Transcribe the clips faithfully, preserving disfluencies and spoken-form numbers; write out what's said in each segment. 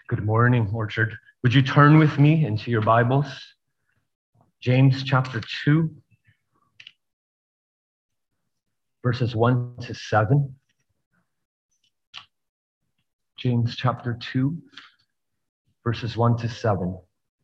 Good morning, Orchard. Would you turn with me into your Bibles? James chapter two, verses one to seven. James chapter two, verses one to seven.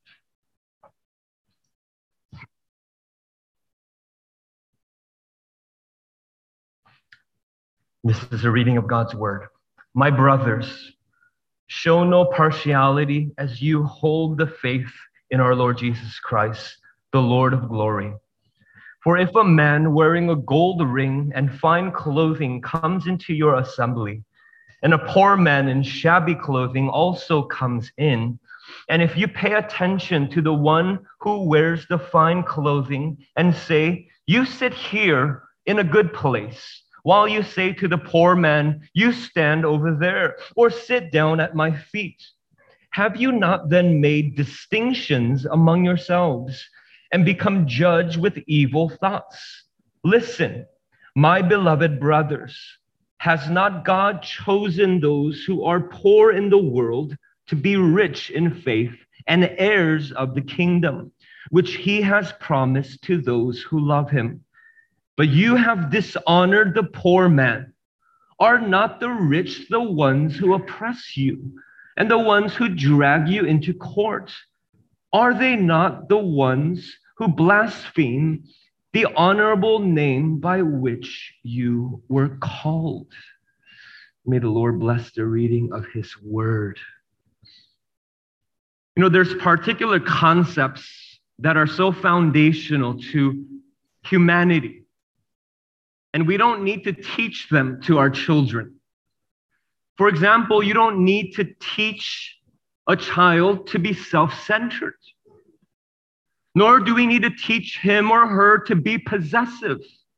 This is a reading of God's word. My brothers, show no partiality as you hold the faith in our Lord Jesus Christ, the Lord of glory. For if a man wearing a gold ring and fine clothing comes into your assembly, and a poor man in shabby clothing also comes in, and if you pay attention to the one who wears the fine clothing and say, "You sit here in a good place," while you say to the poor man, "You stand over there," or "Sit down at my feet," have you not then made distinctions among yourselves and become judged with evil thoughts? Listen, my beloved brothers, has not God chosen those who are poor in the world to be rich in faith and heirs of the kingdom, which he has promised to those who love him? But you have dishonored the poor man. Are not the rich the ones who oppress you and the ones who drag you into court? Are they not the ones who blaspheme the honorable name by which you were called? May the Lord bless the reading of his word. You know, there's particular concepts that are so foundational to humanity, and we don't need to teach them to our children. For example, you don't need to teach a child to be self-centered, nor do we need to teach him or her to be possessive.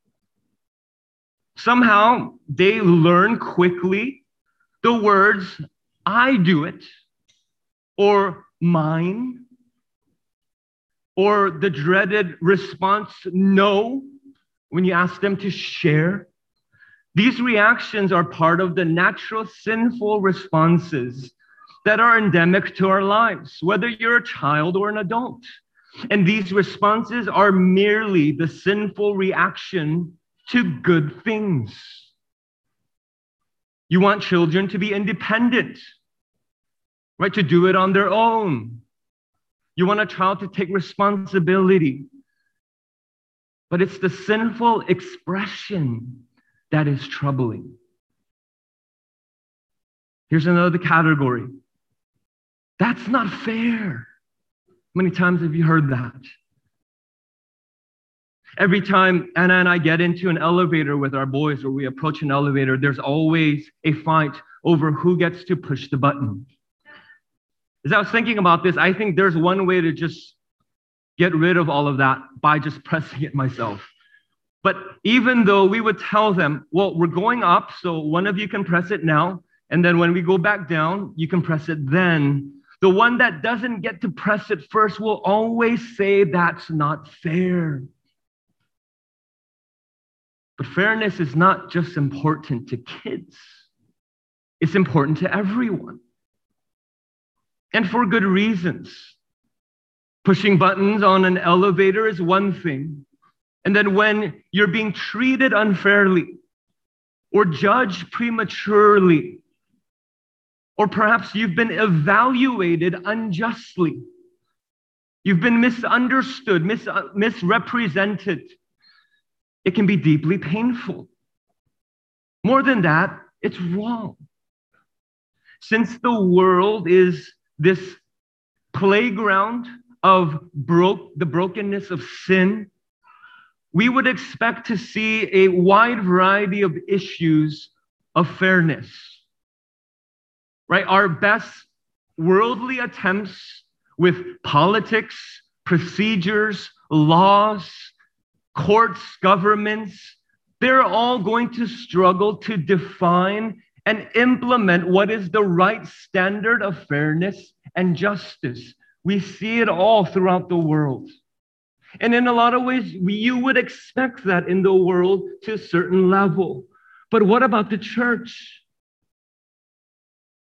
Somehow, they learn quickly the words, "I do it," or "mine," or the dreaded response, "no," when you ask them to share. These reactions are part of the natural sinful responses that are endemic to our lives, whether you're a child or an adult. And these responses are merely the sinful reaction to good things. You want children to be independent, right? To do it on their own. You want a child to take responsibility. But it's the sinful expression that is troubling. Here's another category. That's not fair. How many times have you heard that? Every time Anna and I get into an elevator with our boys or we approach an elevator, there's always a fight over who gets to push the button. As I was thinking about this, I think there's one way to just get rid of all of that by just pressing it myself. But even though we would tell them, well, we're going up, so one of you can press it now, and then when we go back down, you can press it then. The one that doesn't get to press it first will always say that's not fair. But fairness is not just important to kids. It's important to everyone. And for good reasons. Pushing buttons on an elevator is one thing. And then when you're being treated unfairly or judged prematurely, or perhaps you've been evaluated unjustly, you've been misunderstood, mis- misrepresented, it can be deeply painful. More than that, it's wrong. Since the world is this playground of broke, the brokenness of sin, we would expect to see a wide variety of issues of fairness, right? Our best worldly attempts with politics, procedures, laws, courts, governments, they're all going to struggle to define and implement what is the right standard of fairness and justice. We see it all throughout the world. And in a lot of ways, we, you would expect that in the world to a certain level. But what about the church?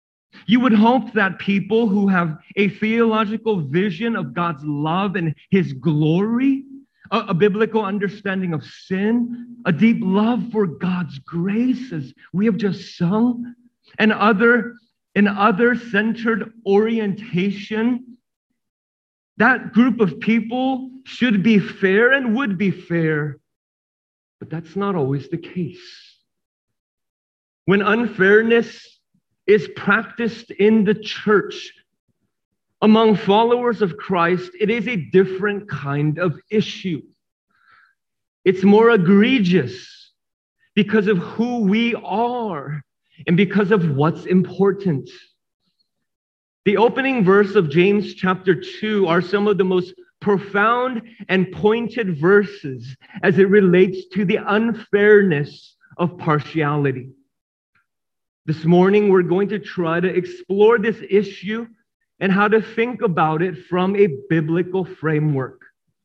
You would hope that people who have a theological vision of God's love and his glory, a, a biblical understanding of sin, a deep love for God's grace, as we have just sung, and other, an other-centered orientation, that group of people should be fair and would be fair, but that's not always the case. When unfairness is practiced in the church among followers of Christ, it is a different kind of issue. It's more egregious because of who we are and because of what's important. The opening verse of James chapter two are some of the most profound and pointed verses as it relates to the unfairness of partiality. This morning, we're going to try to explore this issue and how to think about it from a biblical framework.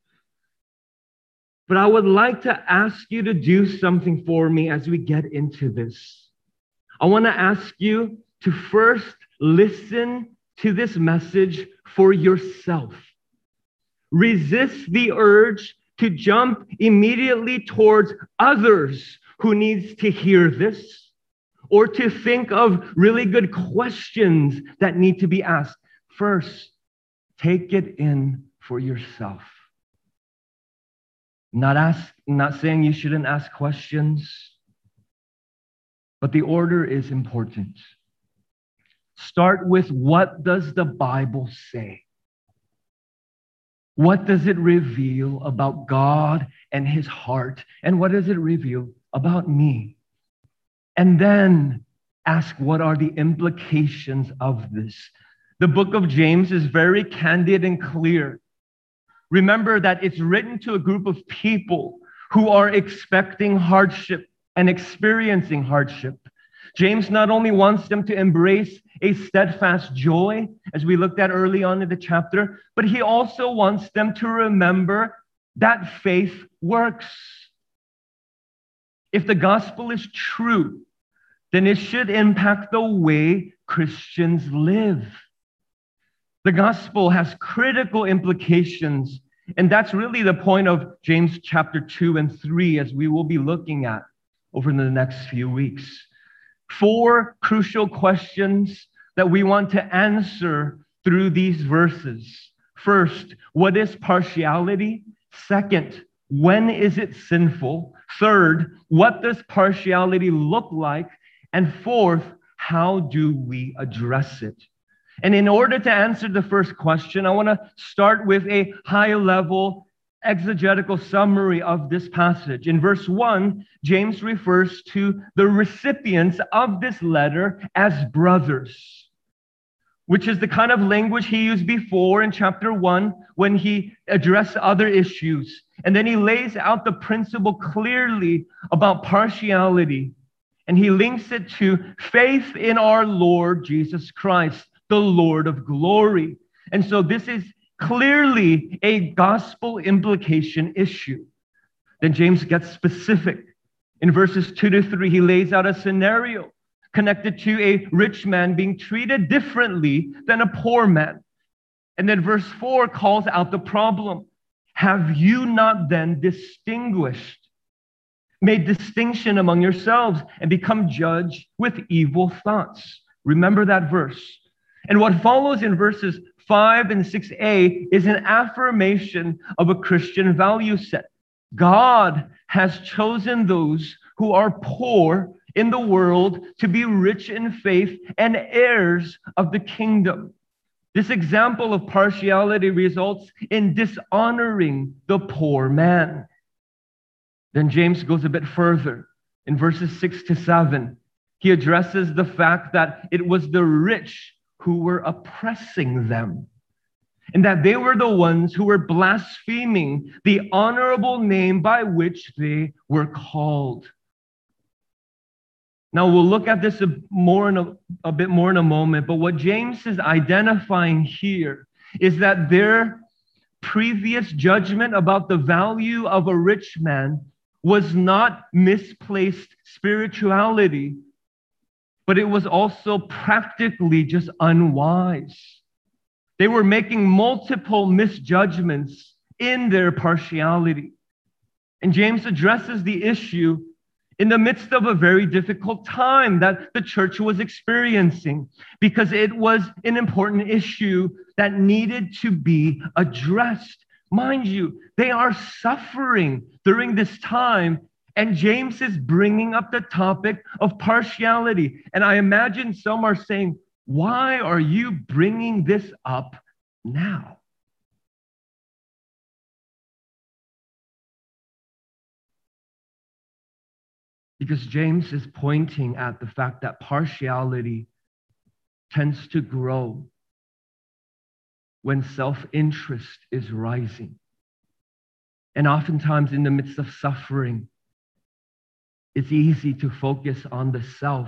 But I would like to ask you to do something for me as we get into this. I want to ask you to first listen to this message for yourself. Resist the urge to jump immediately towards others who needs to hear this, or to think of really good questions that need to be asked. First, take it in for yourself. Not ask, not saying you shouldn't ask questions, but the order is important. Start with, what does the Bible say? What does it reveal about God and his heart? And what does it reveal about me? And then ask, what are the implications of this? The book of James is very candid and clear. Remember that it's written to a group of people who are expecting hardship and experiencing hardship. James not only wants them to embrace a steadfast joy, as we looked at early on in the chapter, but he also wants them to remember that faith works. If the gospel is true, then it should impact the way Christians live. The gospel has critical implications, and that's really the point of James chapter two and three, as we will be looking at over the next few weeks. Four crucial questions that we want to answer through these verses. First, what is partiality? Second, when is it sinful? Third, what does partiality look like? And fourth, how do we address it? And in order to answer the first question, I want to start with a high-level exegetical summary of this passage. In verse one, James refers to the recipients of this letter as brothers, which is the kind of language he used before in chapter one when he addressed other issues. And then he lays out the principle clearly about partiality. And he links it to faith in our Lord Jesus Christ, the Lord of glory. And so this is clearly a gospel implication issue. Then James gets specific. In verses two to three, he lays out a scenario connected to a rich man being treated differently than a poor man. And then verse four calls out the problem. Have you not then distinguished, made distinction among yourselves and become judged with evil thoughts? Remember that verse. And what follows in verses five and six a is an affirmation of a Christian value set. God has chosen those who are poor in the world to be rich in faith and heirs of the kingdom. This example of partiality results in dishonoring the poor man. Then James goes a bit further. In verses six to seven, he addresses the fact that it was the rich who were oppressing them, and that they were the ones who were blaspheming the honorable name by which they were called. Now, we'll look at this a, more in a, a bit more in a moment, but what James is identifying here is that their previous judgment about the value of a rich man was not misplaced spirituality, but but it was also practically just unwise. They were making multiple misjudgments in their partiality. And James addresses the issue in the midst of a very difficult time that the church was experiencing, because it was an important issue that needed to be addressed. Mind you, they are suffering during this time, and James is bringing up the topic of partiality. And I imagine some are saying, why are you bringing this up now? Because James is pointing at the fact that partiality tends to grow when self-interest is rising. And oftentimes in the midst of suffering, it's easy to focus on the self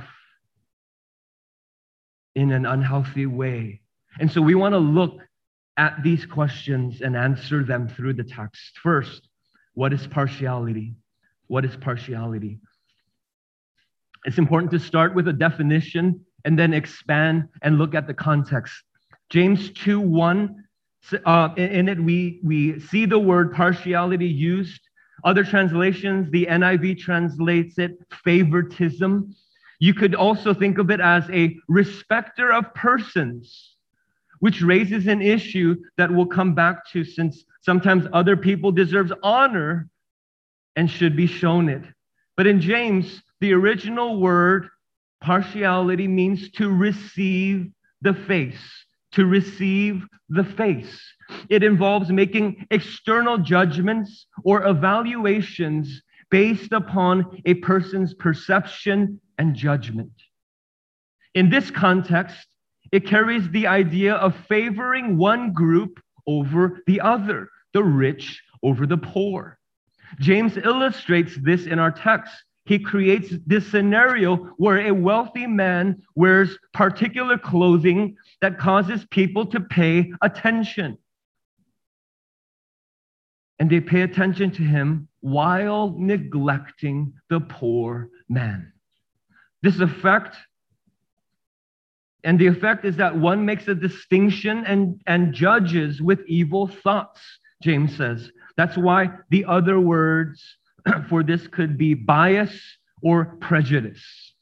in an unhealthy way. And so we want to look at these questions and answer them through the text. First, what is partiality? What is partiality? It's important to start with a definition and then expand and look at the context. James two one, uh, in it we, we see the word partiality used. Other translations, the N I V translates it favoritism. You could also think of it as a respecter of persons, which raises an issue that we'll come back to, since sometimes other people deserve honor and should be shown it. But in James, the original word partiality means to receive the face, to receive the face. It involves making external judgments or evaluations based upon a person's perception and judgment. In this context, it carries the idea of favoring one group over the other, the rich over the poor. James illustrates this in our text. He creates this scenario where a wealthy man wears particular clothing that causes people to pay attention. And they pay attention to him while neglecting the poor man. This effect, and the effect is that one makes a distinction and, and judges with evil thoughts, James says. That's why the other words for this could be bias or prejudice.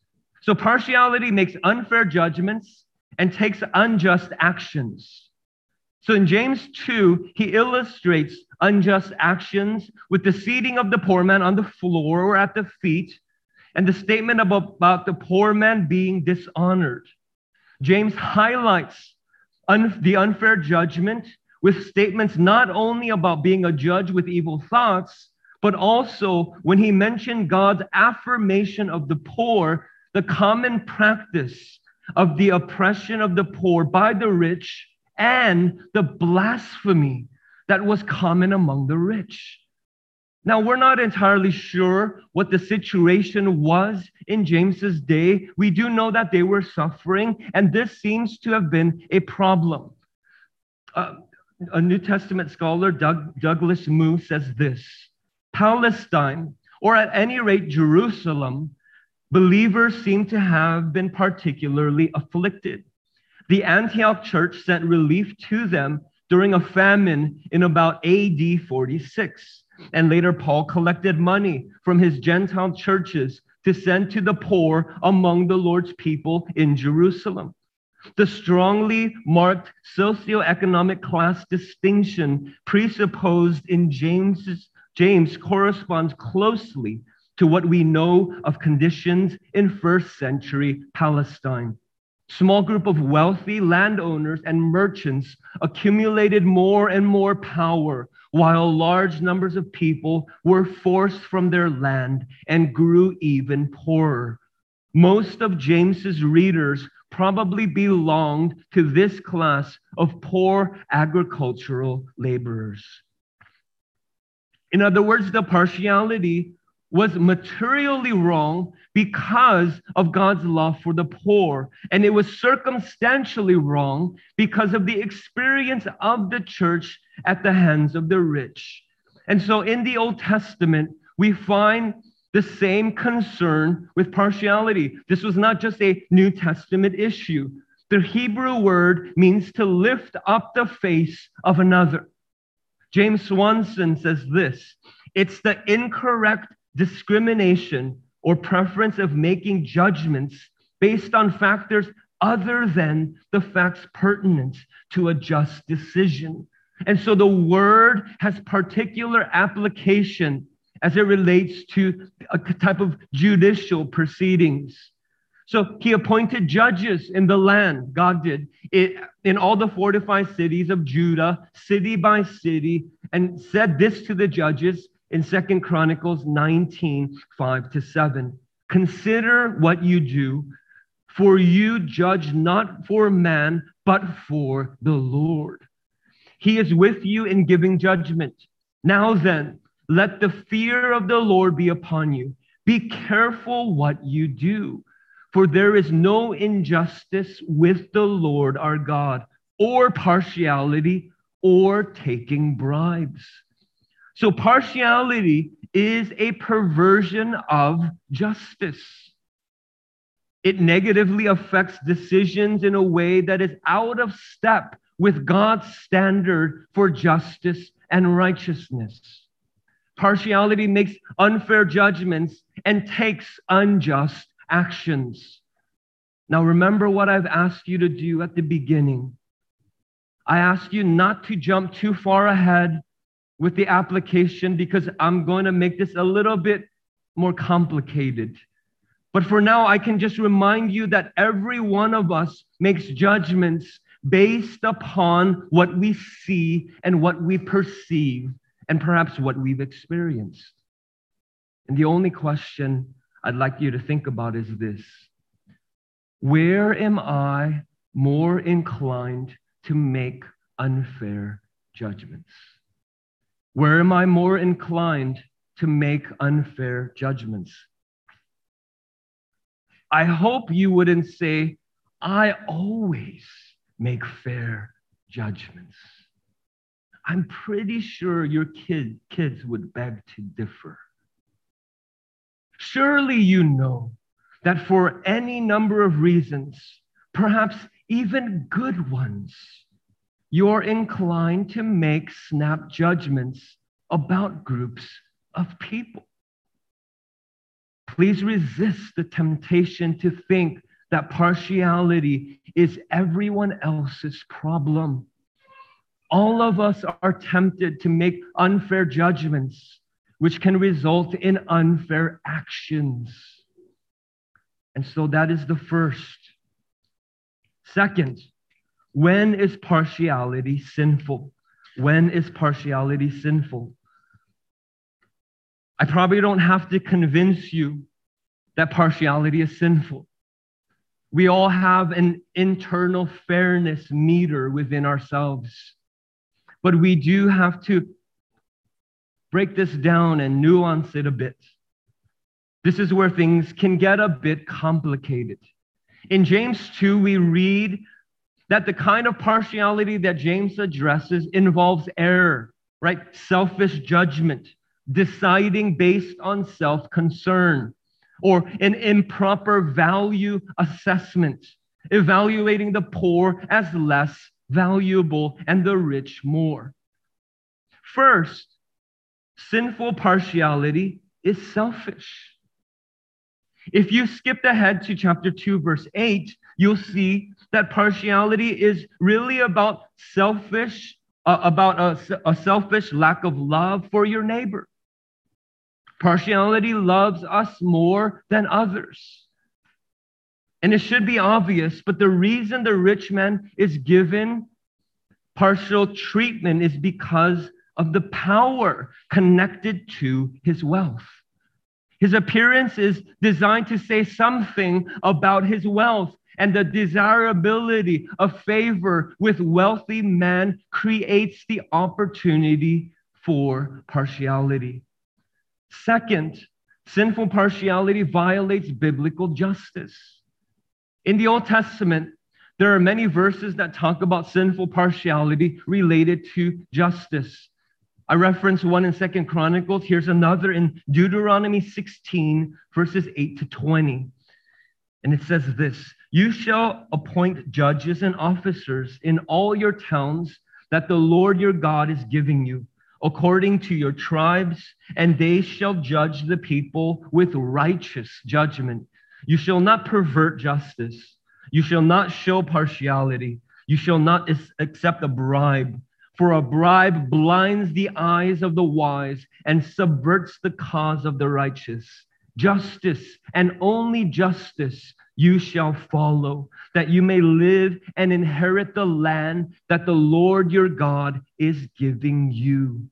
So partiality makes unfair judgments and takes unjust actions. So in James two, he illustrates unjust actions with the seating of the poor man on the floor or at the feet, and the statement about, about the poor man being dishonored. James highlights un, the unfair judgment with statements not only about being a judge with evil thoughts, but also when he mentioned God's affirmation of the poor, the common practice of the oppression of the poor by the rich, and the blasphemy that was common among the rich. Now, we're not entirely sure what the situation was in James's day. We do know that they were suffering, and this seems to have been a problem. Uh, a New Testament scholar, Doug, Douglas Moo, says this: Palestine, or at any rate Jerusalem, believers seem to have been particularly afflicted. The Antioch church sent relief to them during a famine in about A D forty-six. And later, Paul collected money from his Gentile churches to send to the poor among the Lord's people in Jerusalem. The strongly marked socioeconomic class distinction presupposed in James's, James corresponds closely to what we know of conditions in first century Palestine. Small group of wealthy landowners and merchants accumulated more and more power, while large numbers of people were forced from their land and grew even poorer. Most of James's readers probably belonged to this class of poor agricultural laborers. In other words, the partiality was materially wrong because of God's love for the poor. And it was circumstantially wrong because of the experience of the church at the hands of the rich. And so in the Old Testament, we find the same concern with partiality. This was not just a New Testament issue. The Hebrew word means to lift up the face of another. James Swanson says this: it's the incorrect discrimination or preference of making judgments based on factors other than the facts pertinent to a just decision. And so the word has particular application as it relates to a type of judicial proceedings. So he appointed judges in the land, God did, it, in all the fortified cities of Judah, city by city, and said this to the judges in Second Chronicles nineteen, five to seven. Consider what you do, for you judge not for man, but for the Lord. He is with you in giving judgment. Now then, let the fear of the Lord be upon you. Be careful what you do, for there is no injustice with the Lord our God, or partiality, or taking bribes. So partiality is a perversion of justice. It negatively affects decisions in a way that is out of step with God's standard for justice and righteousness. Partiality makes unfair judgments and takes unjust actions. Now, remember what I've asked you to do at the beginning. I asked you not to jump too far ahead with the application because I'm going to make this a little bit more complicated. But for now, I can just remind you that every one of us makes judgments based upon what we see and what we perceive and perhaps what we've experienced. And the only question I'd like you to think about is this: where am I more inclined to make unfair judgments? Where am I more inclined to make unfair judgments? I hope you wouldn't say, I always make fair judgments. I'm pretty sure your kid, kids would beg to differ. Surely you know that for any number of reasons, perhaps even good ones, you're inclined to make snap judgments about groups of people. Please resist the temptation to think that partiality is everyone else's problem. All of us are tempted to make unfair judgments, which can result in unfair actions. And so that is the first. Second, when is partiality sinful? When is partiality sinful? I probably don't have to convince you that partiality is sinful. We all have an internal fairness meter within ourselves. But we do have to break this down and nuance it a bit. This is where things can get a bit complicated. In James two, we read that the kind of partiality that James addresses involves error, right? Selfish judgment, deciding based on self-concern, or an improper value assessment, evaluating the poor as less valuable and the rich more. First, sinful partiality is selfish. If you skipped ahead to chapter two, verse eight, you'll see that partiality is really about selfish, uh, about a, a selfish lack of love for your neighbor. Partiality loves us more than others. And it should be obvious, but the reason the rich man is given partial treatment is because of the power connected to his wealth. His appearance is designed to say something about his wealth, and the desirability of favor with wealthy men creates the opportunity for partiality. Second, sinful partiality violates biblical justice. In the Old Testament, there are many verses that talk about sinful partiality related to justice. I referenced one in Second Chronicles. Here's another in Deuteronomy sixteen, verses eight to twenty. And it says this, you shall appoint judges and officers in all your towns that the Lord your God is giving you, according to your tribes, and they shall judge the people with righteous judgment. You shall not pervert justice. You shall not show partiality. You shall not accept a bribe, for a bribe blinds the eyes of the wise and subverts the cause of the righteous. Justice and only justice you shall follow, that you may live and inherit the land that the Lord your God is giving you.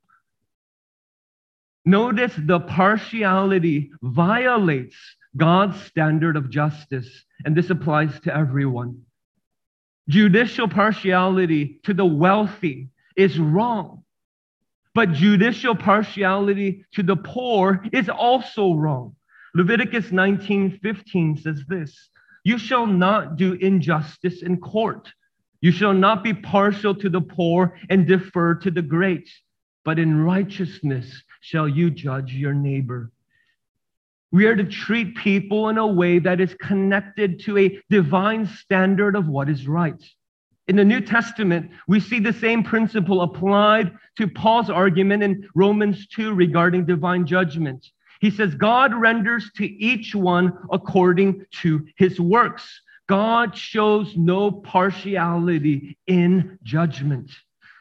Notice the partiality violates God's standard of justice, and this applies to everyone. Judicial partiality to the wealthy is wrong, but judicial partiality to the poor is also wrong. Leviticus nineteen fifteen says this, you shall not do injustice in court. You shall not be partial to the poor and defer to the great, but in righteousness shall you judge your neighbor. We are to treat people in a way that is connected to a divine standard of what is right. In the New Testament, we see the same principle applied to Paul's argument in Romans two regarding divine judgment. He says, God renders to each one according to his works. God shows no partiality in judgment.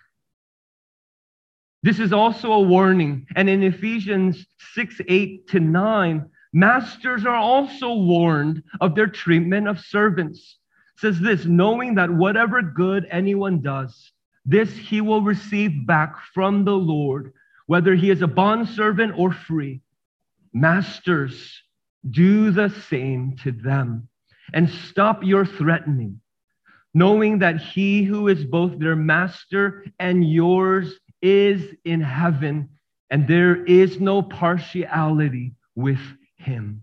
This is also a warning. And in Ephesians six, eight to nine, masters are also warned of their treatment of servants. It says this, knowing that whatever good anyone does, this he will receive back from the Lord, whether he is a bondservant or free. Masters, do the same to them and stop your threatening, knowing that he who is both their master and yours is in heaven, and there is no partiality with him.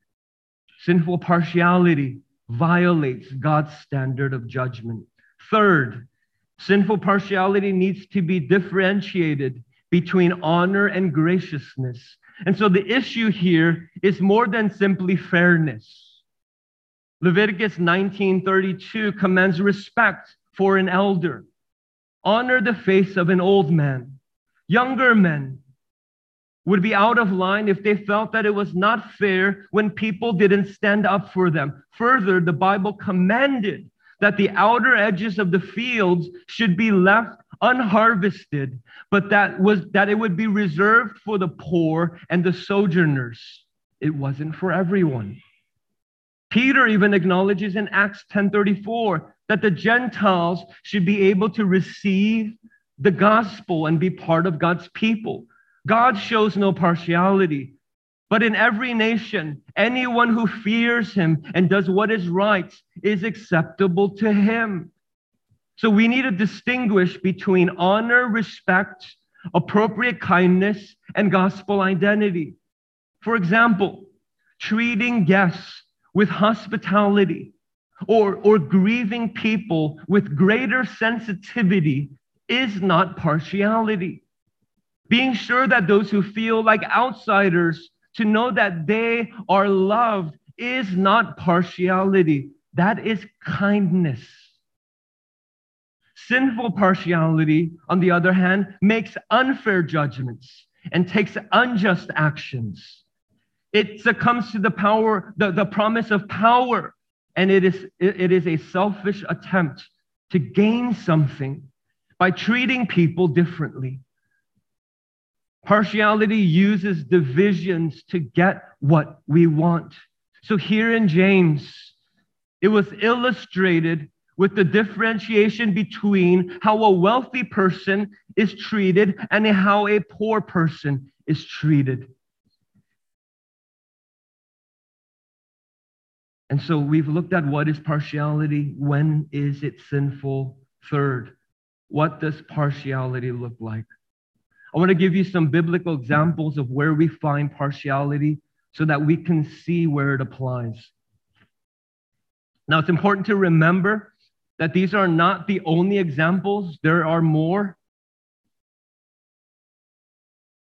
Sinful partiality violates God's standard of judgment. Third, sinful partiality needs to be differentiated between honor and graciousness. And so the issue here is more than simply fairness. Leviticus nineteen thirty-two commands respect for an elder. Honor the face of an old man. Younger men would be out of line if they felt that it was not fair when people didn't stand up for them. Further, the Bible commanded that the outer edges of the fields should be left unharvested, but that was that it would be reserved for the poor and the sojourners. It wasn't for everyone. Peter even acknowledges in Acts ten thirty-four that the Gentiles should be able to receive the gospel and be part of God's people. God shows no partiality, but in every nation, anyone who fears him and does what is right is acceptable to him. So we need to distinguish between honor, respect, appropriate kindness, and gospel identity. For example, treating guests with hospitality or, or grieving people with greater sensitivity is not partiality. Being sure that those who feel like outsiders to know that they are loved is not partiality. That is kindness. Sinful partiality, on the other hand, makes unfair judgments and takes unjust actions. It succumbs to the power, the, the promise of power, and it is, it, it is a selfish attempt to gain something by treating people differently. Partiality uses divisions to get what we want. So here in James, it was illustrated with the differentiation between how a wealthy person is treated and how a poor person is treated. And so we've looked at what is partiality, when is it sinful? Third, what does partiality look like? I want to give you some biblical examples of where we find partiality so that we can see where it applies. Now, it's important to remember that these are not the only examples. There are more.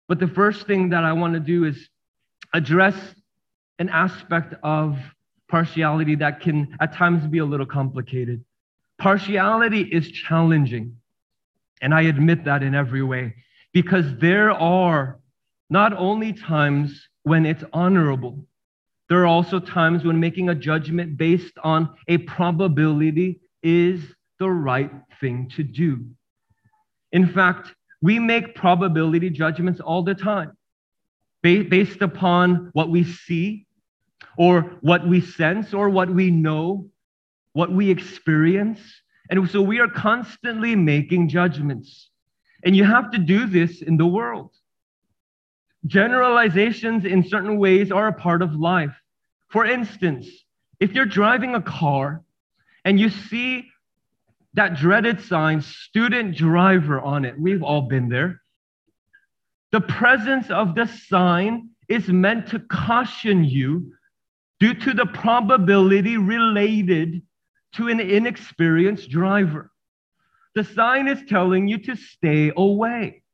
But the first thing that I want to do is address an aspect of partiality that can at times be a little complicated. Partiality is challenging, and I admit that in every way, because there are not only times when it's honorable, there are also times when making a judgment based on a probability is the right thing to do. In fact, we make probability judgments all the time based upon what we see or what we sense or what we know, what we experience. And so we are constantly making judgments. And you have to do this in the world. Generalizations in certain ways are a part of life. For instance, if you're driving a car and you see that dreaded sign, student driver, on it, we've all been there. The presence of the sign is meant to caution you due to the probability related to an inexperienced driver. The sign is telling you to stay away.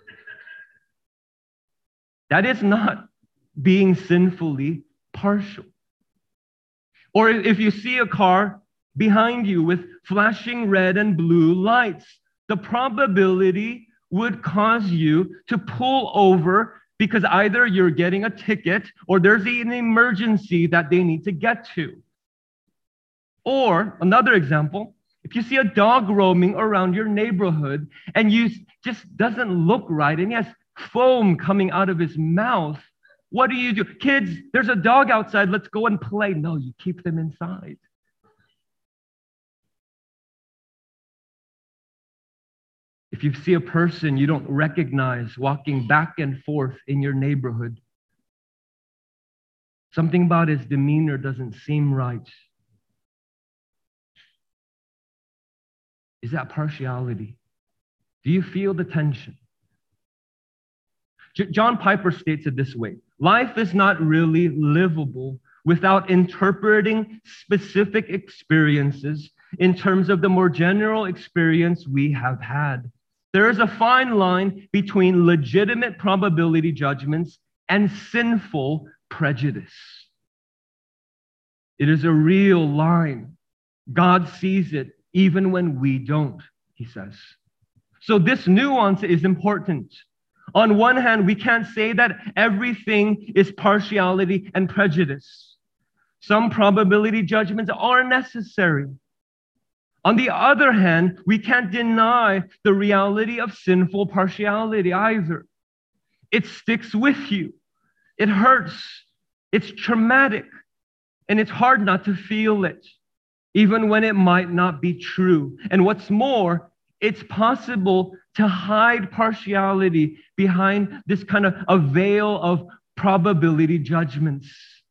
That is not being sinfully partial. Or if you see a car behind you with flashing red and blue lights, the probability would cause you to pull over because either you're getting a ticket or there's an emergency that they need to get to. Or another example, if you see a dog roaming around your neighborhood and you just doesn't look right and he has foam coming out of his mouth, what do you do? Kids, there's a dog outside, let's go and play. No, you keep them inside. If you see a person you don't recognize walking back and forth in your neighborhood, something about his demeanor doesn't seem right. Is that partiality? Do you feel the tension? J- John Piper states it this way: life is not really livable without interpreting specific experiences in terms of the more general experience we have had. There is a fine line between legitimate probability judgments and sinful prejudice. It is a real line. God sees it even when we don't, he says. So this nuance is important. On one hand, we can't say that everything is partiality and prejudice. Some probability judgments are necessary. On the other hand, we can't deny the reality of sinful partiality either. It sticks with you. It hurts. It's traumatic. And it's hard not to feel it, even when it might not be true. And what's more, it's possible to hide partiality behind this kind of a veil of probability judgments.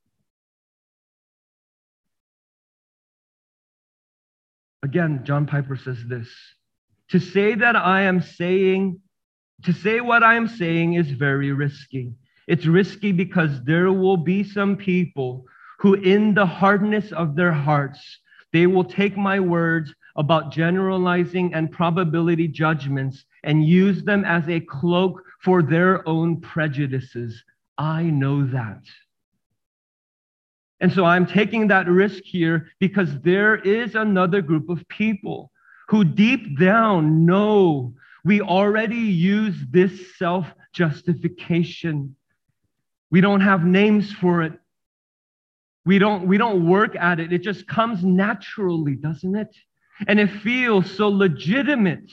Again, John Piper says this: to say that I am saying, to say what I am saying is very risky. It's risky because there will be some people who, in the hardness of their hearts, they will take my words about generalizing and probability judgments and use them as a cloak for their own prejudices. I know that. And so I'm taking that risk here because there is another group of people who deep down know we already use this self-justification. We don't have names for it. We don't, we don't work at it. It just comes naturally, doesn't it? And it feels so legitimate.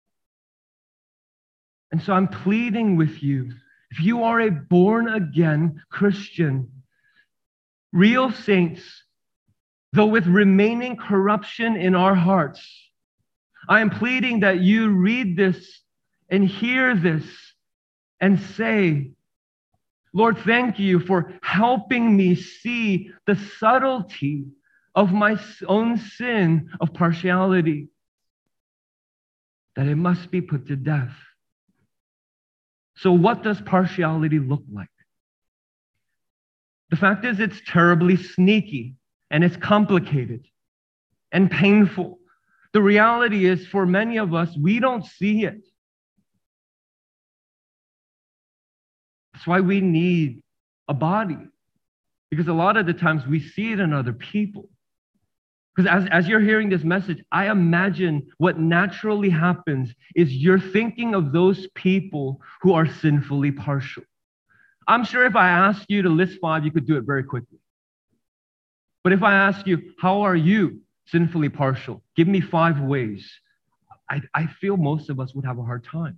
And so I'm pleading with you, if you are a born-again Christian, real saints, though with remaining corruption in our hearts, I am pleading that you read this and hear this and say, Lord, thank you for helping me see the subtlety of my own sin of partiality, that it must be put to death. So what does partiality look like? The fact is, it's terribly sneaky and it's complicated and painful. The reality is, for many of us, we don't see it. That's why we need a body. Because a lot of the times we see it in other people. Because as, as you're hearing this message, I imagine what naturally happens is you're thinking of those people who are sinfully partial. I'm sure if I asked you to list five, you could do it very quickly. But if I ask you, how are you sinfully partial? Give me five ways. I, I feel most of us would have a hard time.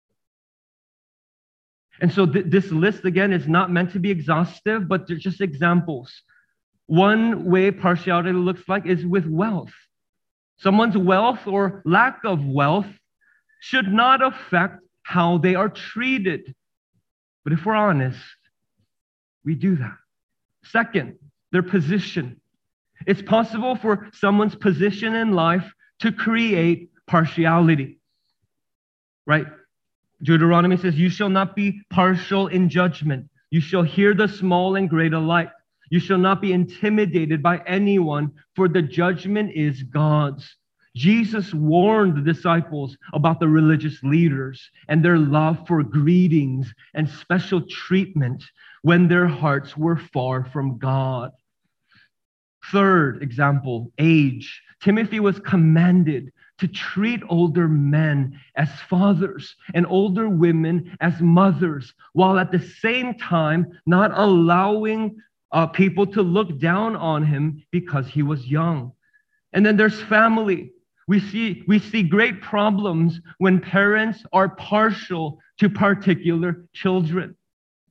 And so th- this list, again, is not meant to be exhaustive, but they're just examples. One way partiality looks like is with wealth. Someone's wealth or lack of wealth should not affect how they are treated. But if we're honest, we do that. Second, their position. It's possible for someone's position in life to create partiality, right? Deuteronomy says, you shall not be partial in judgment. You shall hear the small and great alike. You shall not be intimidated by anyone, for the judgment is God's. Jesus warned the disciples about the religious leaders and their love for greetings and special treatment when their hearts were far from God. Third example, age. Timothy was commanded to treat older men as fathers and older women as mothers, while at the same time not allowing uh, people to look down on him because he was young. And then there's family. We see, we see great problems when parents are partial to particular children.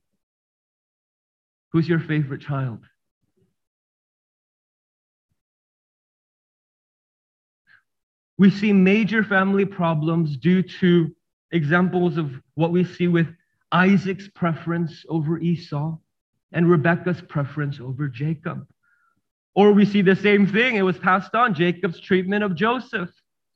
Who's your favorite child? We see major family problems due to examples of what we see with Isaac's preference over Esau and Rebekah's preference over Jacob. Or we see the same thing. It was passed on, Jacob's treatment of Joseph.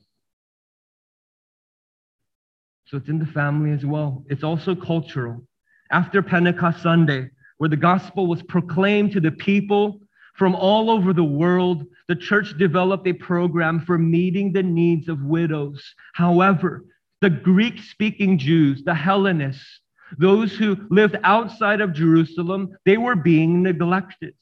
So it's in the family as well. It's also cultural. After Pentecost Sunday, where the gospel was proclaimed to the people from all over the world, the church developed a program for meeting the needs of widows. However, the Greek-speaking Jews, the Hellenists, those who lived outside of Jerusalem, they were being neglected.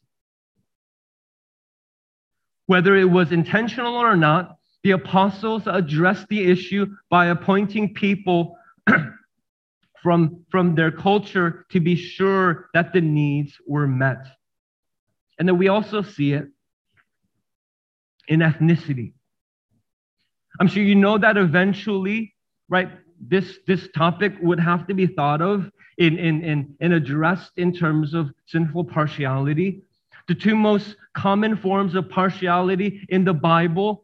Whether it was intentional or not, the apostles addressed the issue by appointing people from, from their culture to be sure that the needs were met. And then we also see it in ethnicity. I'm sure you know that eventually, right, this, this topic would have to be thought of in, in, in, and addressed in terms of sinful partiality. The two most common forms of partiality in the Bible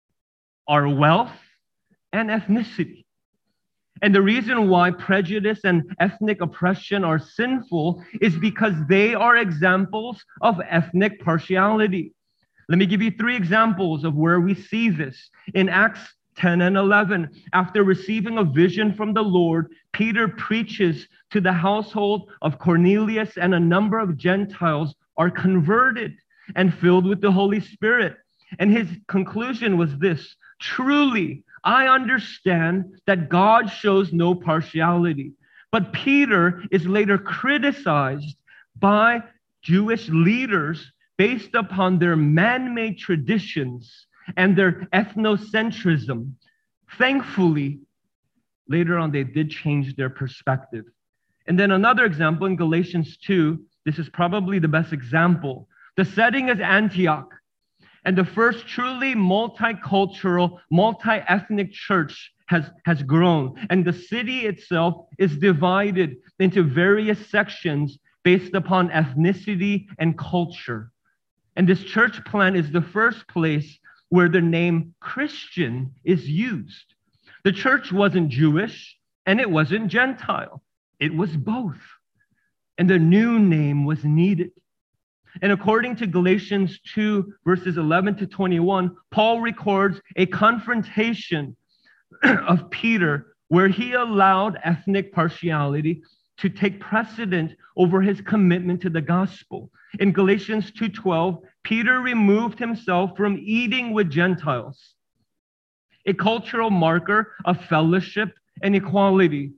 are wealth and ethnicity. And the reason why prejudice and ethnic oppression are sinful is because they are examples of ethnic partiality. Let me give you three examples of where we see this. In Acts ten and eleven, after receiving a vision from the Lord, Peter preaches to the household of Cornelius, and a number of Gentiles are converted and filled with the Holy Spirit. And his conclusion was this: truly, I understand that God shows no partiality. But Peter is later criticized by Jewish leaders based upon their man-made traditions and their ethnocentrism. Thankfully, later on, they did change their perspective. And then another example in Galatians two, this is probably the best example. The setting is Antioch, and the first truly multicultural, multi-ethnic church has, has grown. And the city itself is divided into various sections based upon ethnicity and culture. And this church plant is the first place where the name Christian is used. The church wasn't Jewish and it wasn't Gentile. It was both. And the new name was needed. And according to Galatians two, verses eleven to twenty-one, Paul records a confrontation of Peter where he allowed ethnic partiality to take precedent over his commitment to the gospel. In Galatians two twelve, Peter removed himself from eating with Gentiles, a cultural marker of fellowship and equality.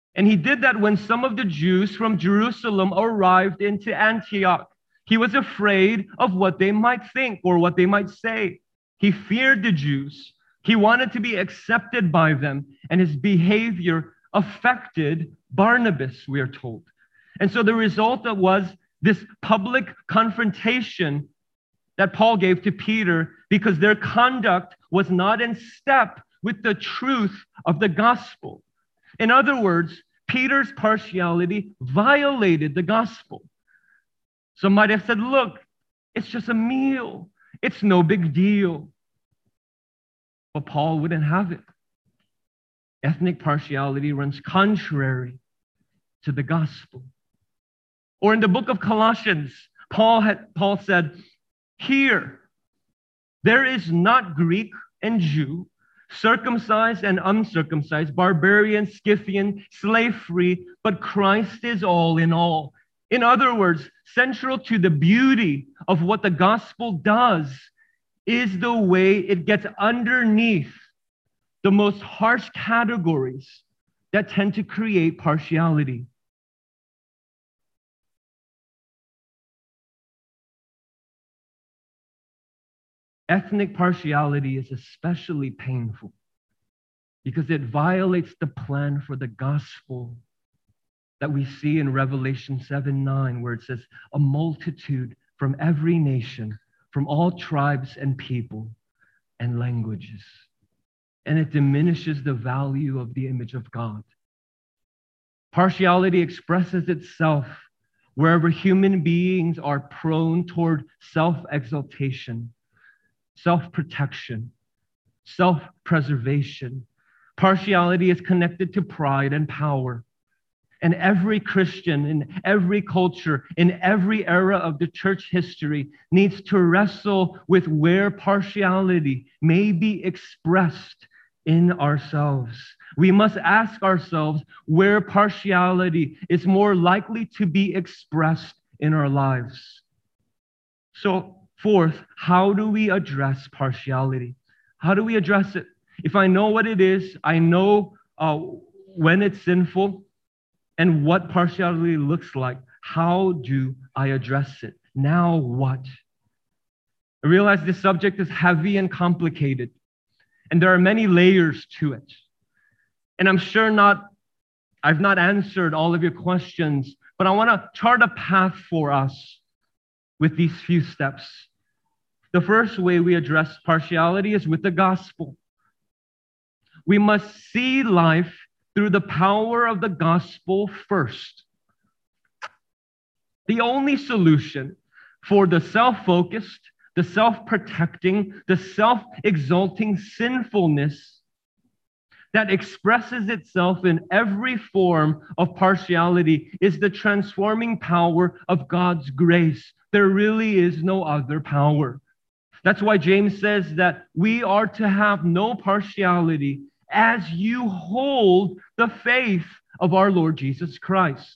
And he did that when some of the Jews from Jerusalem arrived into Antioch. He was afraid of what they might think or what they might say. He feared the Jews. He wanted to be accepted by them, and his behavior affected Barnabas, we are told. And so the result was this public confrontation that Paul gave to Peter because their conduct was not in step with the truth of the gospel. In other words, Peter's partiality violated the gospel. Some might have said, look, it's just a meal. It's no big deal. But Paul wouldn't have it. Ethnic partiality runs contrary to the gospel. Or in the book of Colossians, Paul had, Paul said, here, there is not Greek and Jew, circumcised and uncircumcised, barbarian, Scythian, slave-free, but Christ is all in all. In other words, central to the beauty of what the gospel does is the way it gets underneath the most harsh categories that tend to create partiality. Ethnic partiality is especially painful because it violates the plan for the gospel that we see in Revelation seven nine, where it says, a multitude from every nation, from all tribes and people and languages. And it diminishes the value of the image of God. Partiality expresses itself wherever human beings are prone toward self-exaltation, self-protection, self-preservation. Partiality is connected to pride and power. And every Christian in every culture, in every era of the church history, needs to wrestle with where partiality may be expressed in ourselves. We must ask ourselves where partiality is more likely to be expressed in our lives. So, fourth, how do we address partiality? How do we address it? If I know what it is, I know uh, when it's sinful, and what partiality looks like, how do I address it? Now what? I realize this subject is heavy and complicated, and there are many layers to it. And I'm sure not, I've not answered all of your questions, but I want to chart a path for us with these few steps. The first way we address partiality is with the gospel. We must see life through the power of the gospel first. The only solution for the self-focused, the self-protecting, the self-exalting sinfulness that expresses itself in every form of partiality is the transforming power of God's grace. There really is no other power. That's why James says that we are to have no partiality as you hold the faith of our Lord Jesus Christ.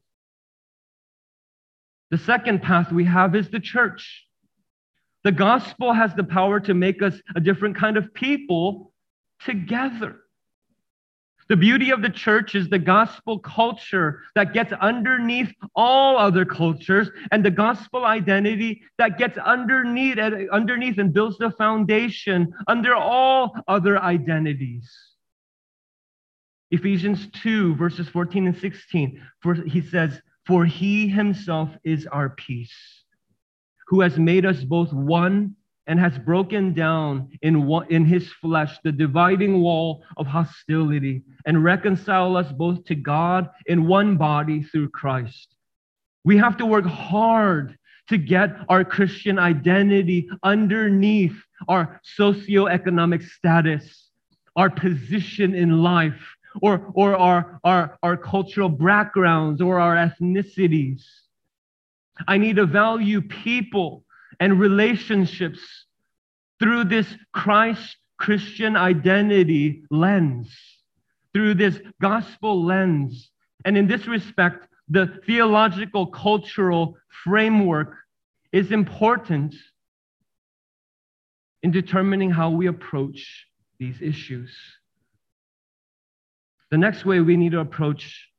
The second path we have is the church. The gospel has the power to make us a different kind of people together. The beauty of the church is the gospel culture that gets underneath all other cultures, and the gospel identity that gets underneath, underneath and builds the foundation under all other identities. Ephesians two, verses fourteen and sixteen, for he says, "For he himself is our peace, who has made us both one and has broken down in, one, in his flesh the dividing wall of hostility and reconcile us both to God in one body through Christ." We have to work hard to get our Christian identity underneath our socioeconomic status, our position in life, or, or our, our, our cultural backgrounds or our ethnicities. I need to value people and relationships through this Christ Christian identity lens, through this gospel lens. And in this respect, the theological cultural framework is important in determining how we approach these issues. The next way we need to approach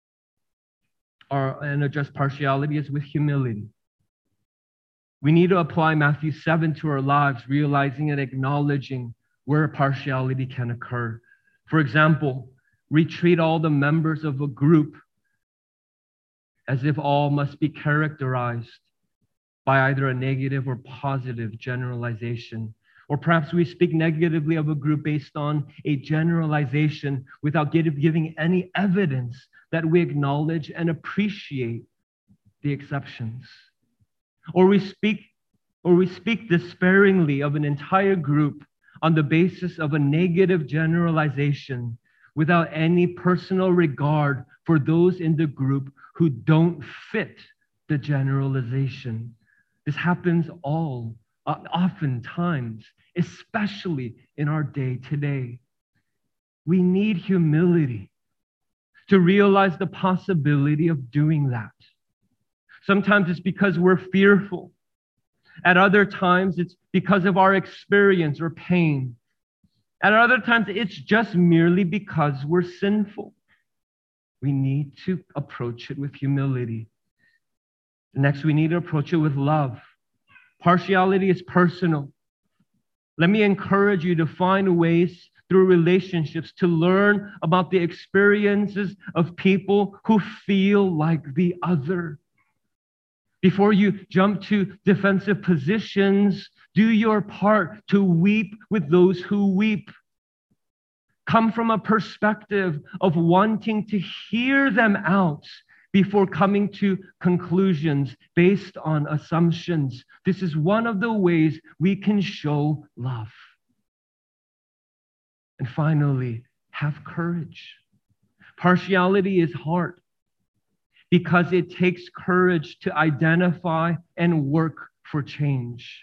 our, and address partiality is with humility. We need to apply Matthew seven to our lives, realizing and acknowledging where partiality can occur. For example, we treat all the members of a group as if all must be characterized by either a negative or positive generalization. Or perhaps we speak negatively of a group based on a generalization without giving any evidence that we acknowledge and appreciate the exceptions. Or we speak, or we speak despairingly of an entire group on the basis of a negative generalization without any personal regard for those in the group who don't fit the generalization. This happens all, uh, oftentimes, especially in our day today. We need humility to realize the possibility of doing that. Sometimes it's because we're fearful. At other times, it's because of our experience or pain. At other times, it's just merely because we're sinful. We need to approach it with humility. Next, we need to approach it with love. Partiality is personal. Let me encourage you to find ways through relationships to learn about the experiences of people who feel like the other. Before you jump to defensive positions, do your part to weep with those who weep. Come from a perspective of wanting to hear them out before coming to conclusions based on assumptions. This is one of the ways we can show love. And finally, have courage. Partiality is hard because it takes courage to identify and work for change.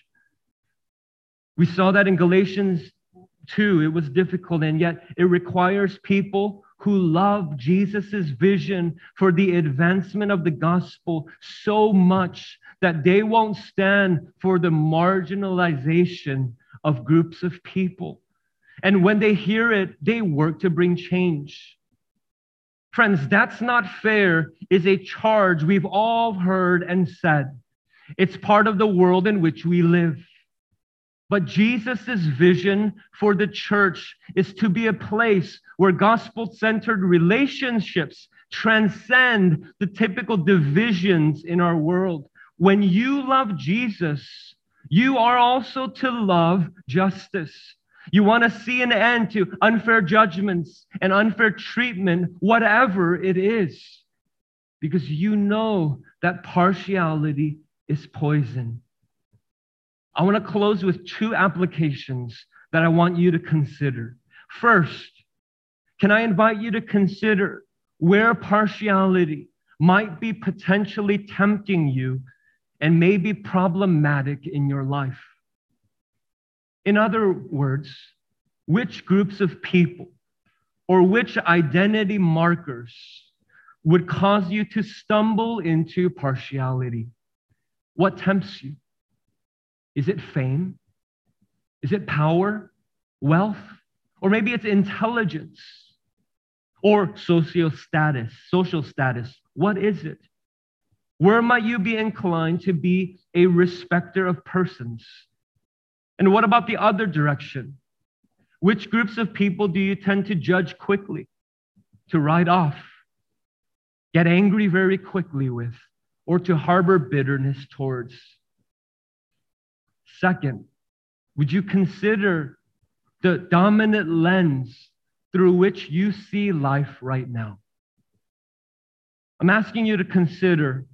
We saw that in Galatians two. It was difficult, and yet it requires people who love Jesus's vision for the advancement of the gospel so much that they won't stand for the marginalization of groups of people. And when they hear it, they work to bring change. Friends, that's not fair is a charge we've all heard and said. It's part of the world in which we live. But Jesus's vision for the church is to be a place where gospel-centered relationships transcend the typical divisions in our world. When you love Jesus, you are also to love justice. You want to see an end to unfair judgments and unfair treatment, whatever it is, because you know that partiality is poison. I want to close with two applications that I want you to consider. First, can I invite you to consider where partiality might be potentially tempting you and may be problematic in your life? In other words, which groups of people or which identity markers would cause you to stumble into partiality? What tempts you? Is it fame? Is it power, wealth? Or maybe it's intelligence or social status, social status. What is it? Where might you be inclined to be a respecter of persons? And what about the other direction? Which groups of people do you tend to judge quickly, to write off, get angry very quickly with, or to harbor bitterness towards? Second, would you consider the dominant lens through which you see life right now? I'm asking you to consider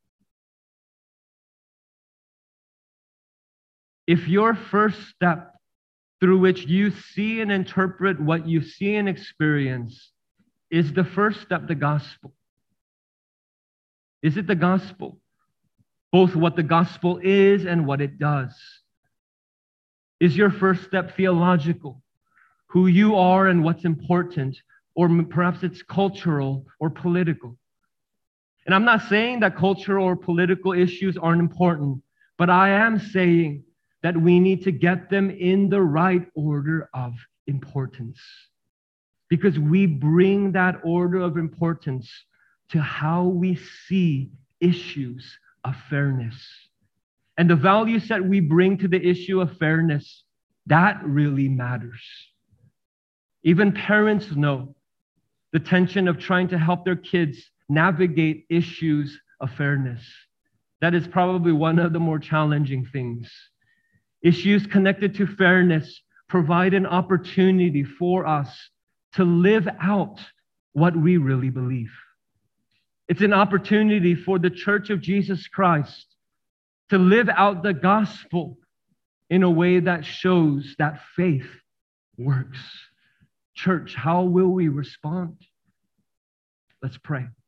if your first step through which you see and interpret what you see and experience is the first step, the gospel. Is it the gospel? Both what the gospel is and what it does. Is your first step theological? Who you are and what's important, or perhaps it's cultural or political. And I'm not saying that cultural or political issues aren't important, but I am saying that we need to get them in the right order of importance. because we bring that order of importance to how we see issues of fairness. And the values that we bring to the issue of fairness, that really matters. Even parents know the tension of trying to help their kids navigate issues of fairness. That is probably one of the more challenging things. Issues connected to fairness provide an opportunity for us to live out what we really believe. It's an opportunity for the Church of Jesus Christ to live out the gospel in a way that shows that faith works. Church, how will we respond? Let's pray.